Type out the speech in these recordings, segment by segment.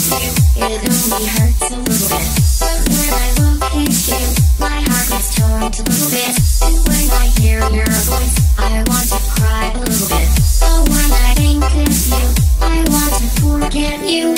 you, it only hurts a little bit. But when I look at you, my heart gets torn to little bits. And when I hear your voice, I want to cry a little bit. Oh, when I think of you, I want to forget you.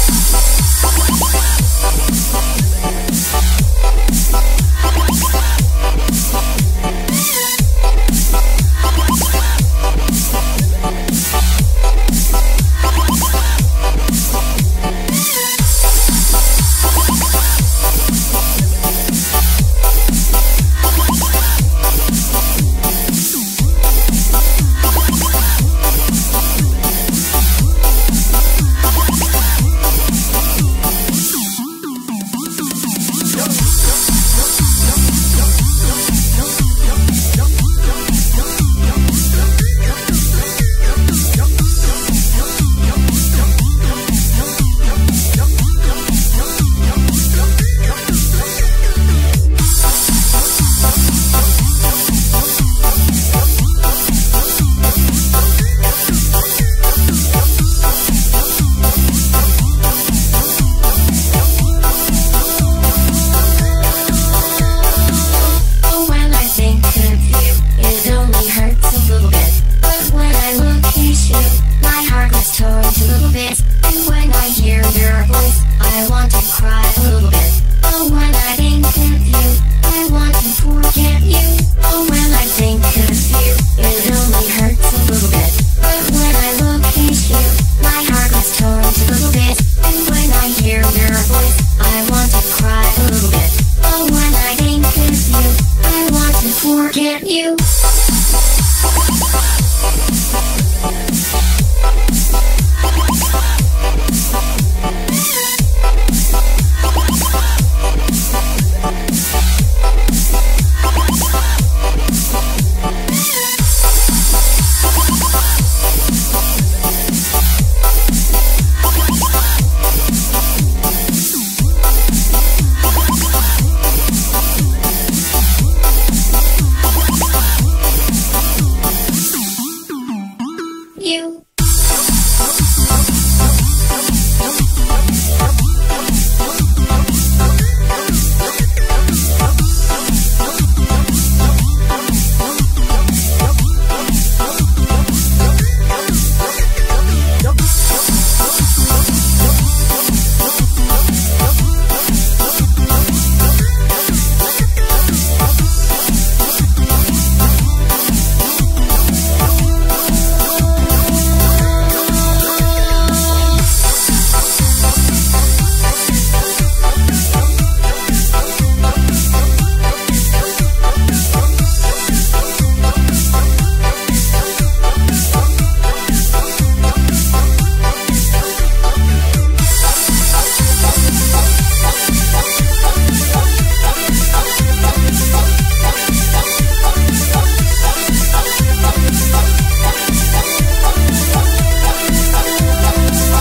Forget you. You.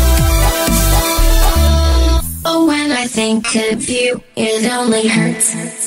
Think of you, it only hurts.